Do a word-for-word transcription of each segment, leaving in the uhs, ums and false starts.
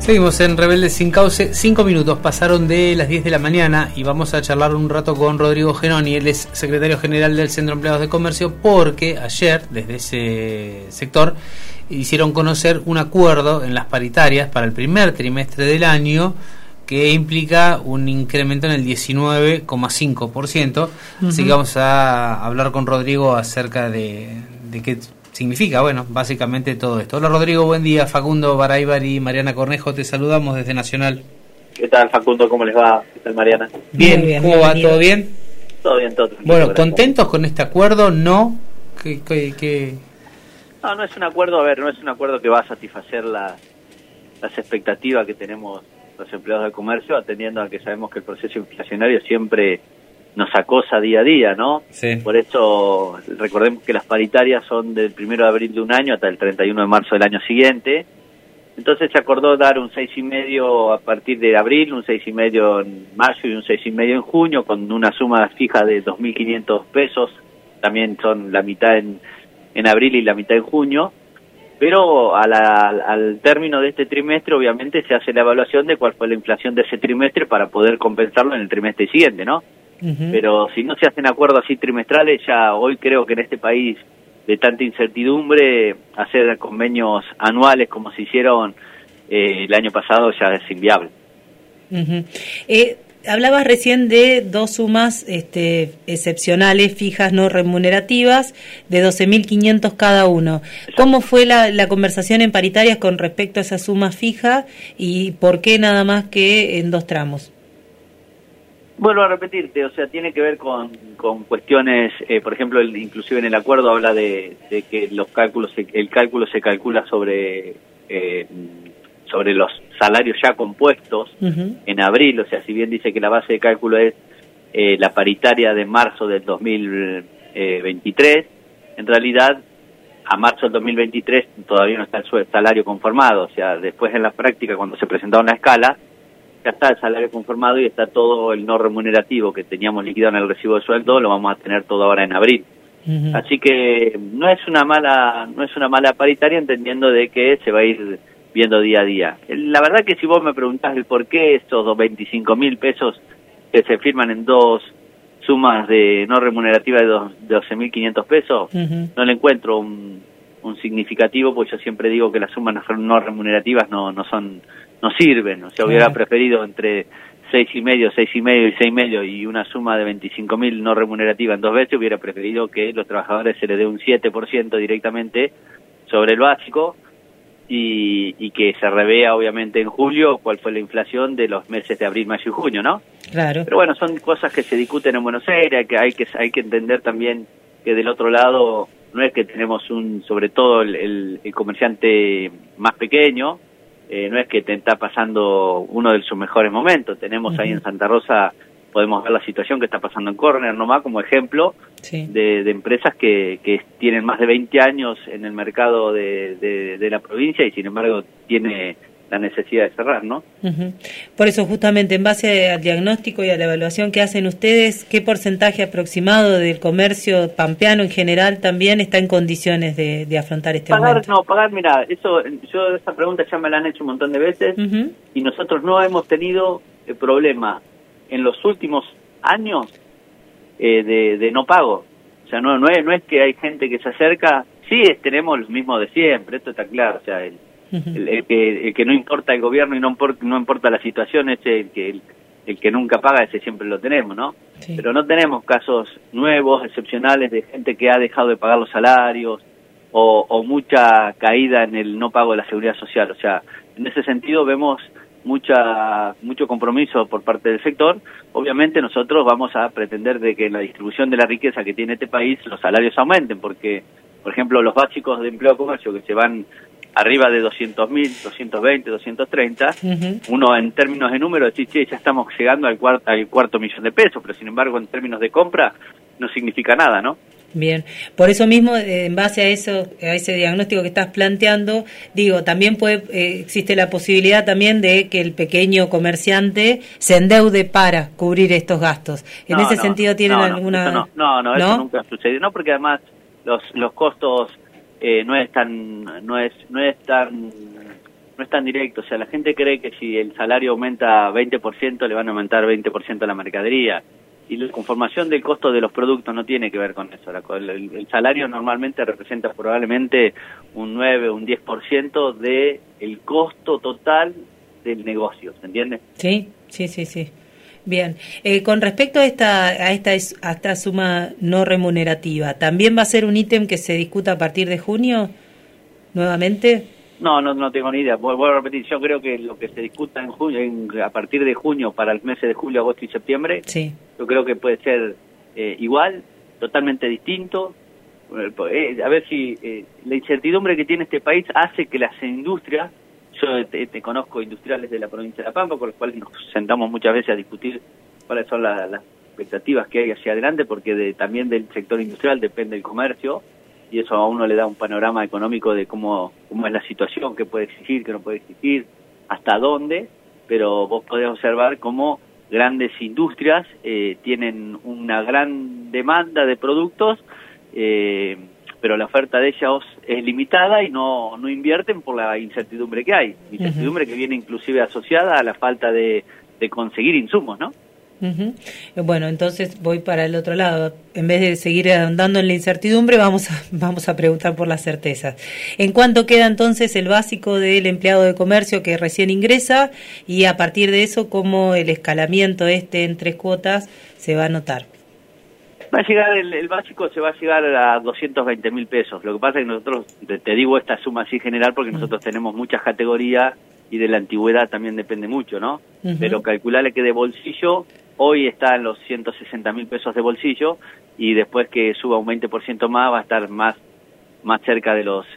Seguimos en Rebeldes Sin Cauce. Cinco minutos pasaron de las diez de la mañana y vamos a charlar un rato con Rodrigo Genoni. Él es secretario general del Centro de Empleados de Comercio, porque ayer, desde ese sector, hicieron conocer un acuerdo en las paritarias para el primer trimestre del año que implica un incremento en el diecinueve coma cinco por ciento. Uh-huh. Así que vamos a hablar con Rodrigo acerca de, de qué significa, bueno, básicamente todo esto. Hola Rodrigo, buen día. Facundo Baraybar y Mariana Cornejo, te saludamos desde Nacional. ¿Qué tal, Facundo? ¿Cómo les va? ¿Qué tal, Mariana? Bien, bien, ¿cómo va? ¿Todo bien? Todo bien, todo. Bueno, ¿contentos con este acuerdo? ¿No? ¿Qué, qué, qué? No, no es un acuerdo, a ver, no es un acuerdo que va a satisfacer la, las expectativas que tenemos los empleados del comercio, atendiendo a que sabemos que el proceso inflacionario siempre nos acosa día a día, ¿no? Sí. Por eso, recordemos que las paritarias son del primero de abril de un año hasta el treinta y uno de marzo del año siguiente. Entonces se acordó dar un seis y medio a partir de abril, un seis y medio en mayo y un seis y medio en junio, con una suma fija de dos mil quinientos pesos. También son la mitad en, en abril y la mitad en junio. Pero a la, al término de este trimestre, obviamente, se hace la evaluación de cuál fue la inflación de ese trimestre para poder compensarlo en el trimestre siguiente, ¿no? Uh-huh. Pero si no se hacen acuerdos así trimestrales, ya hoy creo que en este país de tanta incertidumbre, hacer convenios anuales como se hicieron eh, el año pasado ya es inviable. Uh-huh. Eh, hablabas recién de dos sumas este, excepcionales, fijas, no remunerativas, de doce mil quinientos cada uno. Exacto. ¿Cómo fue la, la conversación en paritarias con respecto a esa suma fija y por qué nada más que en dos tramos? Vuelvo a repetirte, o sea, tiene que ver con, con cuestiones, eh, por ejemplo, el, inclusive en el acuerdo habla de, de que los cálculos, el cálculo se calcula sobre eh, sobre los salarios ya compuestos uh-huh. en abril, o sea, si bien dice que la base de cálculo es eh, la paritaria de marzo del dos mil veintitrés, en realidad a marzo del dos mil veintitrés todavía no está el salario conformado, o sea, después en la práctica cuando se presentaron la escala, ya está el salario conformado y está todo el no remunerativo que teníamos liquidado en el recibo de sueldo, lo vamos a tener todo ahora en abril. Uh-huh. Así que no es una mala no es una mala paritaria, entendiendo de que se va a ir viendo día a día. La verdad que si vos me preguntás el por qué estos veinticinco mil pesos que se firman en dos sumas de no remunerativa de doce mil quinientos pesos, uh-huh. no le encuentro un, un significativo, pues yo siempre digo que las sumas no remunerativas no no son no sirven, o sea, hubiera preferido entre seis y medio, seis y medio y seis y medio y una suma de veinticinco mil no remunerativa en dos veces, hubiera preferido que los trabajadores se les dé un siete por ciento directamente sobre el básico y, y que se revea obviamente en julio cuál fue la inflación de los meses de abril, mayo y junio, ¿no? Claro. Pero bueno, son cosas que se discuten en Buenos Aires, que hay que hay que entender también que del otro lado no es que tenemos un, sobre todo el, el, el comerciante más pequeño, Eh, no es que te está pasando uno de sus mejores momentos. Tenemos uh-huh. ahí en Santa Rosa, podemos ver la situación que está pasando en Corner nomás como ejemplo sí. de, de empresas que, que tienen más de veinte años en el mercado de, de, de la provincia y sin embargo tiene la necesidad de cerrar, ¿no? Uh-huh. Por eso justamente en base al diagnóstico y a la evaluación que hacen ustedes, ¿qué porcentaje aproximado del comercio pampeano en general también está en condiciones de, de afrontar este pagar, momento? No, pagar, mira, eso, yo esa pregunta ya me la han hecho un montón de veces uh-huh. y nosotros no hemos tenido el problema en los últimos años eh, de, de no pago. O sea, no, no es, no es que hay gente que se acerca, sí es, tenemos lo mismo de siempre, esto está claro, o sea, el El, el, que, el que no importa el gobierno y no importa, no importa la situación, ese el que el, el que nunca paga, ese siempre lo tenemos, ¿no? Sí. Pero no tenemos casos nuevos, excepcionales, de gente que ha dejado de pagar los salarios o, o mucha caída en el no pago de la seguridad social. O sea, en ese sentido vemos mucha mucho compromiso por parte del sector. Obviamente nosotros vamos a pretender de que en la distribución de la riqueza que tiene este país los salarios aumenten, porque, por ejemplo, los básicos de empleo de comercio que se van arriba de doscientos mil, doscientos veinte, doscientos treinta, uh-huh. uno en términos de número decir, che, ya estamos llegando al cuarto, al cuarto millón de pesos, pero sin embargo en términos de compra no significa nada, ¿no? Bien, por eso mismo, eh, en base a eso, a ese diagnóstico que estás planteando, digo, también puede eh, existe la posibilidad también de que el pequeño comerciante se endeude para cubrir estos gastos. En no, ese no, sentido, ¿tienen no, no, alguna...? No, no, no, eso ¿no? nunca sucedió, no, porque además los los costos eh, no es tan no es no es tan no es tan directo. O sea, la gente cree que si el salario aumenta veinte por ciento, le van a aumentar veinte por ciento la mercadería. Y la conformación del costo de los productos no tiene que ver con eso. El, el, el salario normalmente representa probablemente un nueve, un diez por ciento de el costo total del negocio, ¿se entiende? Sí, sí, sí, sí. Bien. Eh, con respecto a esta, a esta a esta suma no remunerativa, ¿también va a ser un ítem que se discuta a partir de junio nuevamente? No, no, no tengo ni idea. Vuelvo a repetir, yo creo que lo que se discuta en junio, en, a partir de junio para los meses de julio, agosto y septiembre, sí. Yo creo que puede ser eh, igual, totalmente distinto. Eh, a ver si eh, la incertidumbre que tiene este país hace que las industrias, yo te, te conozco industriales de la provincia de La Pampa, con los cuales nos sentamos muchas veces a discutir cuáles son la, las expectativas que hay hacia adelante, porque de, también del sector industrial depende el comercio, y eso a uno le da un panorama económico de cómo, cómo es la situación, qué puede exigir, qué no puede exigir, hasta dónde, pero vos podés observar cómo grandes industrias eh, tienen una gran demanda de productos, eh, pero la oferta de ellas es limitada y no, no invierten por la incertidumbre que hay, incertidumbre uh-huh. que viene inclusive asociada a la falta de, de conseguir insumos, ¿no? Uh-huh. Bueno, entonces voy para el otro lado. En vez de seguir andando en la incertidumbre, vamos a, vamos a preguntar por las certezas. ¿En cuánto queda entonces el básico del empleado de comercio que recién ingresa? Y a partir de eso, ¿cómo el escalamiento este en tres cuotas se va a notar? Va a llegar, el, el básico se va a llegar a doscientos veinte mil pesos. Lo que pasa es que nosotros, te, te digo esta suma así general porque uh-huh. nosotros tenemos muchas categorías y de la antigüedad también depende mucho, ¿no? Uh-huh. Pero calcularle que de bolsillo hoy está en los ciento sesenta mil pesos de bolsillo y después que suba un veinte por ciento más va a estar más más cerca de los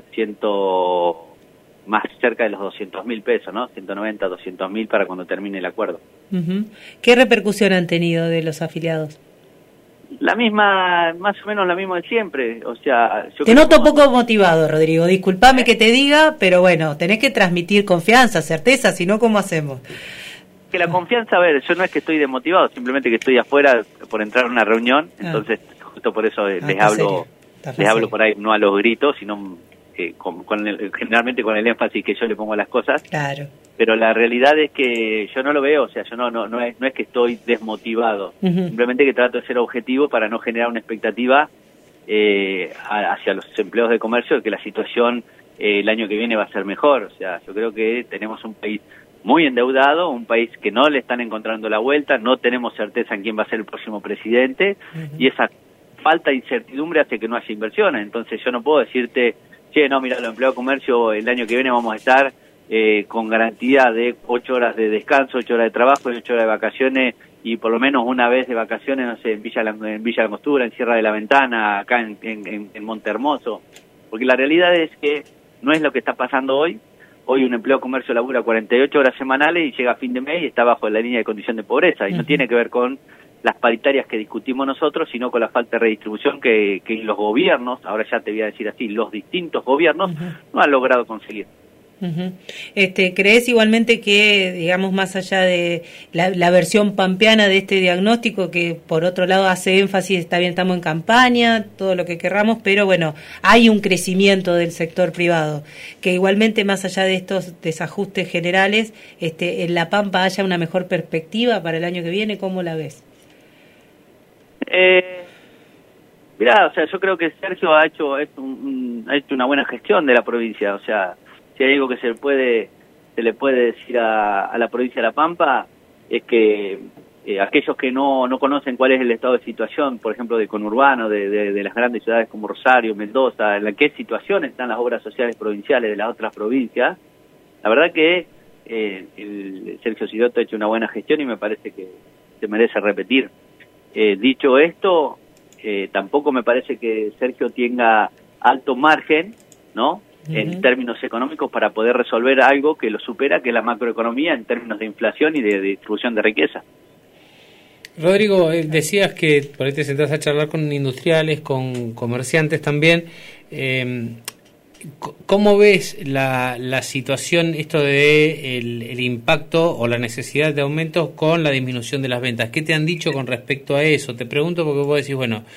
ciento más cerca de los doscientos mil pesos, ¿no? ciento noventa, doscientos mil para cuando termine el acuerdo. Uh-huh. ¿Qué repercusión han tenido de los afiliados? La misma, más o menos la misma de siempre, o sea... Yo te noto como... poco motivado, Rodrigo, disculpame ¿Eh? que te diga, pero bueno, tenés que transmitir confianza, certeza, si no, ¿cómo hacemos? Que la confianza, a ver, yo no es que estoy desmotivado, simplemente que estoy afuera por entrar a una reunión, ah. entonces justo por eso les ah, hablo les serio. hablo por ahí, no a los gritos, sino eh, con, con el, generalmente con el énfasis que yo le pongo a las cosas. Claro. Pero la realidad es que yo no lo veo, o sea, yo no no no es, no es que estoy desmotivado, uh-huh. simplemente que trato de ser objetivo para no generar una expectativa eh, hacia los empleados de comercio de que la situación eh, el año que viene va a ser mejor. O sea, yo creo que tenemos un país muy endeudado, un país que no le están encontrando la vuelta, no tenemos certeza en quién va a ser el próximo presidente, uh-huh. y esa falta de incertidumbre hace que no haya inversiones. Entonces yo no puedo decirte, che, no, mira, los empleados de comercio el año que viene vamos a estar eh, con garantía de ocho horas de descanso, ocho horas de trabajo y ocho horas de vacaciones, y por lo menos una vez de vacaciones, no sé, en Villa en Villa Langostura, en Sierra de la Ventana, acá en, en, en Monte Hermoso. Porque la realidad es que no es lo que está pasando hoy. Hoy un empleado de comercio labura cuarenta y ocho horas semanales y llega a fin de mes y está bajo la línea de condición de pobreza. Y uh-huh. no tiene que ver con las paritarias que discutimos nosotros, sino con la falta de redistribución que, que los gobiernos, ahora ya te voy a decir así, los distintos gobiernos uh-huh. no han logrado conseguir. Uh-huh. Este, ¿crees igualmente que, digamos, más allá de la, la versión pampeana de este diagnóstico, que por otro lado hace énfasis, está bien, estamos en campaña, todo lo que querramos, pero bueno, hay un crecimiento del sector privado, que igualmente más allá de estos desajustes generales, este, en La Pampa haya una mejor perspectiva para el año que viene? ¿Cómo la ves? Eh, mirá, o sea, yo creo que Sergio ha hecho, ha hecho, un, ha hecho una buena gestión de la provincia, o sea, si hay algo que se puede se le puede decir a, a la provincia de La Pampa es que eh, aquellos que no no conocen cuál es el estado de situación, por ejemplo, de conurbano, de, de, de las grandes ciudades como Rosario, Mendoza, en la qué situación están las obras sociales provinciales de las otras provincias, la verdad que eh, el Sergio Siroto ha hecho una buena gestión y me parece que se merece repetir. Eh, dicho esto, eh, tampoco me parece que Sergio tenga alto margen, ¿no?, en términos económicos para poder resolver algo que lo supera, que es la macroeconomía en términos de inflación y de, de distribución de riqueza. Rodrigo, decías que por ahí te sentás a charlar con industriales, con comerciantes también. Eh, ¿Cómo ves la, la situación, esto de el, el impacto o la necesidad de aumentos con la disminución de las ventas? ¿Qué te han dicho con respecto a eso? Te pregunto porque vos decís, bueno,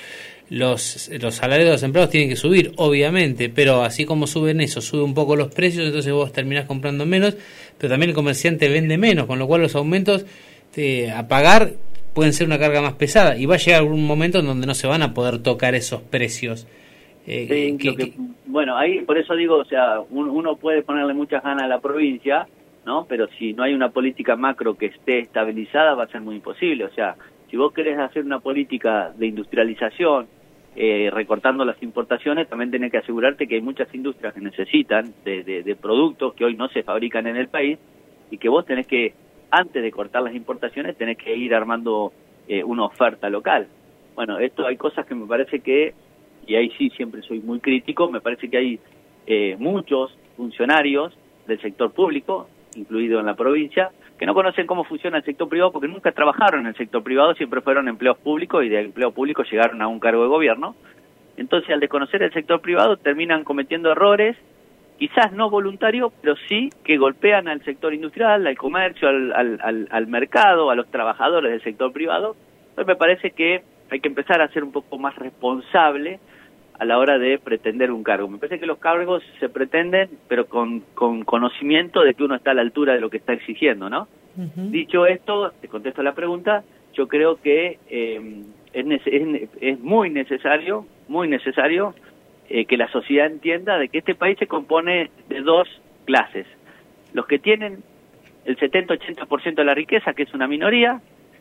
los, los salarios de los empleados tienen que subir, obviamente, pero así como suben eso, sube un poco los precios, entonces vos terminás comprando menos, pero también el comerciante vende menos, con lo cual los aumentos eh, a pagar pueden ser una carga más pesada, y va a llegar algún momento en donde no se van a poder tocar esos precios. Eh, sí, que, que, que... Bueno, ahí por eso digo, o sea, uno, uno puede ponerle muchas ganas a la provincia, ¿no? Pero si no hay una política macro que esté estabilizada, va a ser muy imposible. O sea, si vos querés hacer una política de industrialización, eh, recortando las importaciones, también tenés que asegurarte que hay muchas industrias que necesitan de, de, de productos que hoy no se fabrican en el país, y que vos tenés que, antes de cortar las importaciones, tenés que ir armando eh, una oferta local. Bueno, esto hay cosas que me parece que, y ahí sí siempre soy muy crítico, me parece que hay eh, muchos funcionarios del sector público, incluido en la provincia, que no conocen cómo funciona el sector privado porque nunca trabajaron en el sector privado, siempre fueron empleos públicos y de empleo público llegaron a un cargo de gobierno. Entonces, al desconocer el sector privado, terminan cometiendo errores, quizás no voluntarios, pero sí que golpean al sector industrial, al comercio, al, al, al, al mercado, a los trabajadores del sector privado. Entonces, me parece que hay que empezar a ser un poco más responsable a la hora de pretender un cargo. Me parece que los cargos se pretenden, pero con, con conocimiento de que uno está a la altura de lo que está exigiendo, ¿no? Uh-huh. Dicho esto, te contesto la pregunta, yo creo que eh, es, es, es muy necesario, muy necesario eh, que la sociedad entienda de que este país se compone de dos clases. Los que tienen el setenta a ochenta por ciento de la riqueza, que es una minoría,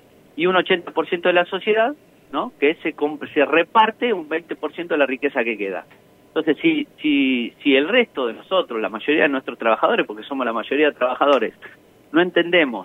y un ochenta por ciento de la sociedad, ¿no? Que se, se reparte un veinte por ciento de la riqueza que queda. Entonces, si, si, si el resto de nosotros, la mayoría de nuestros trabajadores, porque somos la mayoría de trabajadores, no entendemos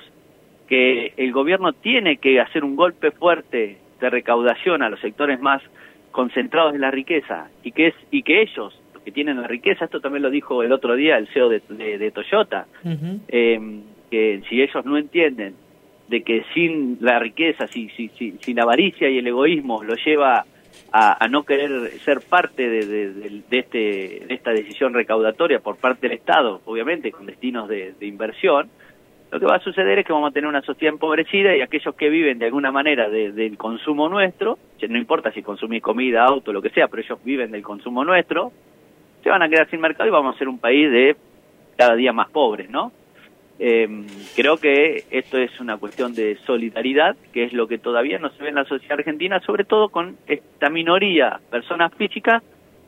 que el gobierno tiene que hacer un golpe fuerte de recaudación a los sectores más concentrados en la riqueza, y que, es, y que ellos, los que tienen la riqueza, esto también lo dijo el otro día el C E O de, de, de Toyota, uh-huh. eh, que si ellos no entienden de que sin la riqueza, si, si, si, si la avaricia y el egoísmo lo lleva a, a no querer ser parte de, de, de, de, este, de esta decisión recaudatoria por parte del Estado, obviamente con destinos de, de inversión, lo que va a suceder es que vamos a tener una sociedad empobrecida, y aquellos que viven de alguna manera de, del consumo nuestro, no importa si consumís comida, auto, lo que sea, pero ellos viven del consumo nuestro, se van a quedar sin mercado y vamos a ser un país de cada día más pobres, ¿no? Eh, creo que esto es una cuestión de solidaridad, que es lo que todavía no se ve en la sociedad argentina, sobre todo con esta minoría, personas físicas,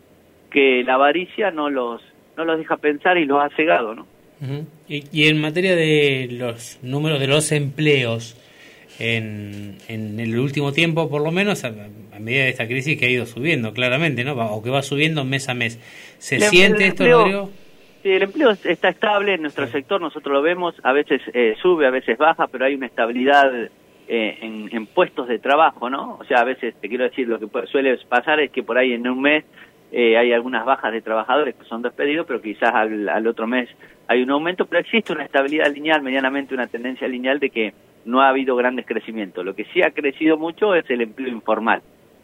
que la avaricia no los no los deja pensar y los ha cegado, ¿no? Uh-huh. y, y en materia de los números de los empleos, en, en el último tiempo, por lo menos, a, a medida de esta crisis que ha ido subiendo claramente, ¿no? O que va subiendo mes a mes. ¿Se el, siente el esto, empleo... Rodrigo? Sí, el empleo está estable en nuestro sector, nosotros lo vemos, a veces eh, sube, a veces baja, pero hay una estabilidad eh, en, en puestos de trabajo, ¿no? O sea, a veces, te quiero decir, lo que suele pasar es que por ahí en un mes eh, hay algunas bajas de trabajadores que son despedidos, pero quizás al, al otro mes hay un aumento, pero existe una estabilidad lineal, medianamente una tendencia lineal de que no ha habido grandes crecimientos. Lo que sí ha crecido mucho es el empleo informal.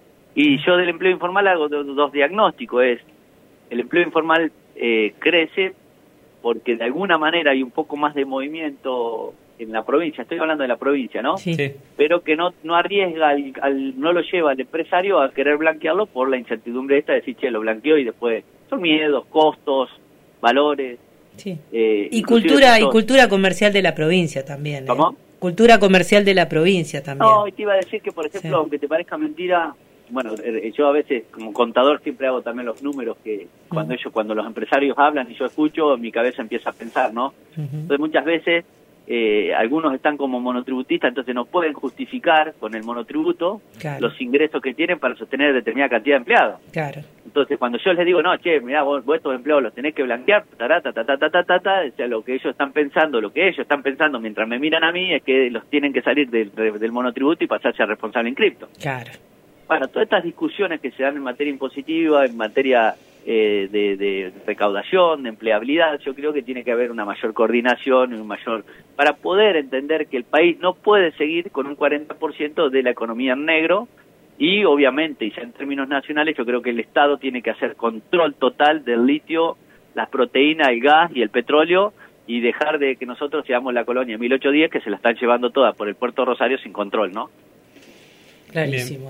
Y yo del empleo informal hago dos, dos diagnósticos, es el empleo informal Eh, crece porque de alguna manera hay un poco más de movimiento en la provincia, estoy hablando de la provincia, ¿no? Sí. Pero que no no arriesga, al, al, no lo lleva al empresario a querer blanquearlo por la incertidumbre esta de decir, che, lo blanqueó, y después son miedos, costos, valores. Sí. Eh, y cultura y cultura comercial de la provincia también. ¿Cómo? ¿eh? Cultura comercial de la provincia también. No, y te iba a decir que, por ejemplo, sí. aunque te parezca mentira, bueno, yo a veces como contador siempre hago también los números que cuando uh-huh. ellos, cuando los empresarios hablan y yo escucho, mi cabeza empieza a pensar, ¿no? Uh-huh. Entonces muchas veces eh, algunos están como monotributistas, entonces no pueden justificar con el monotributo claro. los ingresos que tienen para sostener determinada cantidad de empleados. Claro. Entonces cuando yo les digo, no, che, mirá, vos, vos estos empleados los tenés que blanquear, tará, ta, ta, ta, ta, ta, ta, ta, o sea, lo que ellos están pensando, lo que ellos están pensando mientras me miran a mí es que los tienen que salir del, del monotributo y pasarse a responsable en cripto. Claro. Bueno, todas estas discusiones que se dan en materia impositiva, en materia eh, de, de recaudación, de empleabilidad, yo creo que tiene que haber una mayor coordinación y un mayor para poder entender que el país no puede seguir con un cuarenta por ciento de la economía en negro, y obviamente, y ya en términos nacionales, yo creo que el Estado tiene que hacer control total del litio, las proteínas, el gas y el petróleo, y dejar de que nosotros seamos la colonia mil ochocientos diez que se la están llevando todas por el Puerto Rosario sin control, ¿no? Clarísimo. Bien.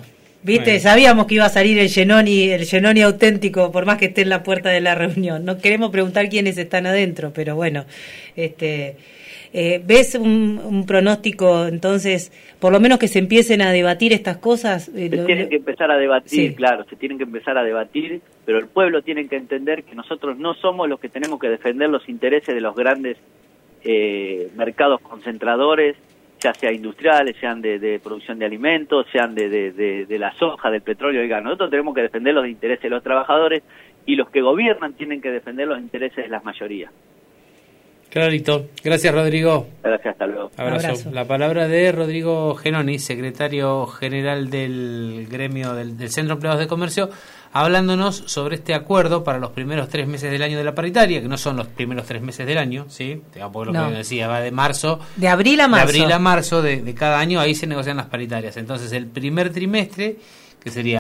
Viste, bueno. Sabíamos que iba a salir el Genoni, el Genoni auténtico, por más que esté en la puerta de la reunión. No queremos preguntar quiénes están adentro, pero bueno, este, eh, ¿ves un, un pronóstico, entonces, por lo menos que se empiecen a debatir estas cosas? Eh, se lo, tienen que empezar a debatir, sí. Claro, se tienen que empezar a debatir, pero el pueblo tiene que entender que nosotros no somos los que tenemos que defender los intereses de los grandes eh, mercados concentradores, ya sea industriales, sean de, de producción de alimentos, sean de, de, de, de la soja, del petróleo, del gas. Nosotros tenemos que defender los intereses de los trabajadores y los que gobiernan tienen que defender los intereses de las mayorías. Clarito. Gracias, Rodrigo. Gracias, hasta luego. Abrazo. Abrazo. La palabra de Rodrigo Genoni, secretario general del gremio del, del Centro de Empleados de Comercio, hablándonos sobre este acuerdo para los primeros tres meses del año de la paritaria, que no son los primeros tres meses del año, ¿sí? Digamos, lo no. que decía, va de marzo. De abril a marzo. De abril a marzo de, de cada año, ahí se negocian las paritarias. Entonces, el primer trimestre, que sería